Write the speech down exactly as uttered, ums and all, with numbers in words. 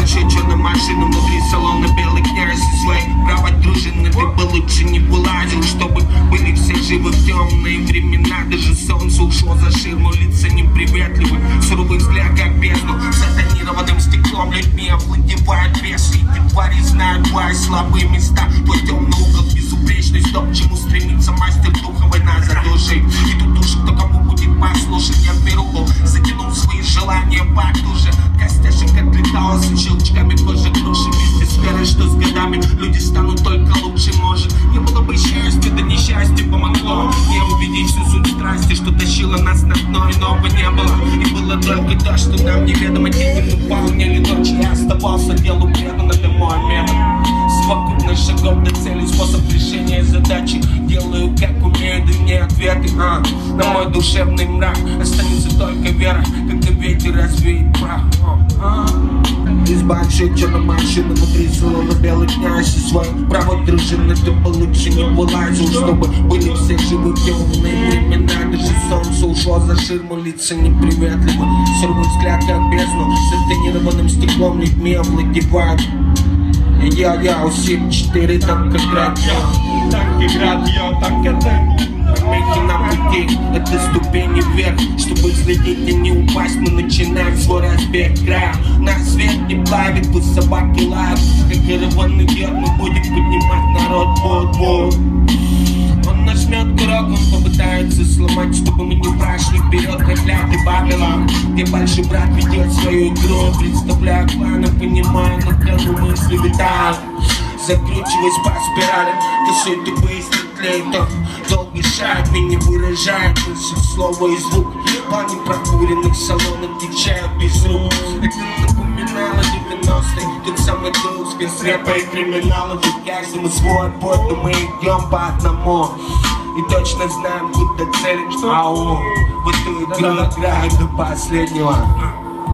большой черной машины, внутри салона белый князь и своей правой дружины. Ты бы лучше не вылазил, чтобы были все живы в темные времена. Даже солнце ушло за ширму, лица неприветливы, суровый взгляд как бездну. Затонированным стеклом людьми овладевают бесы. Эти твари знают твои слабые места, твой темный угол, безупречность, то, к чему стремится мастер духа, война за души. И тут уж кто кому будет послушать, я в миру затянул свои желания потуже. Костяшек отлетала с щелчками кожи груши. Вместе с верой, что с годами люди станут только лучше. Может, не было бы счастья, да несчастье помогло мне увидеть всю суть страсти, что тащило нас на дно, иного не было. И было только то, что нам неведомо. Деньги мы выполнили то, че я оставался делу предан. Это мой метод совокупных шагов до цели, способ решения задачи. Делаю как умею, да не ответы, а на мой душевный мрак останется только вера, когда ветер развеет прах. Из большой черной машины, внутри салона белый князь и своей правой дружины. Ты бы лучше не вылазил, чтобы были все живы в темные времена. Даже солнце ушло за ширму, лица неприветливы, суровый взгляд как бездну. С затонированным стеклом людьми овладевают. Я-я, семь четыре, так как радио, так как радио, так это. Помехи на пути, это ступени вверх. Чтобы взлететь и не упасть, мы начинаем свой разбег края. Нас свет не плавит, пусть собаки лают. Как караванный вверх мы будем поднимать народ. Вот-вот. Он нажмет курок, он попытается сломать, чтобы мы не прошли вперед, проклятый Вавилон, где большой брат ведет свою игру. Представляю планы, понимаю, на кону мысли витают. Закручиваясь по спирали, косой ты быстрее, то долгий шаг меня выражает мысль, слово и звук. Плане прокуренных салонов отвечают без рук. Это напоминало девяностые, тот самый друг, спец рэпа и криминала. Ведь каждому свой путь, но мы идем по одному и точно знаем, куда целим. Ау, в эту игру играем до последнего.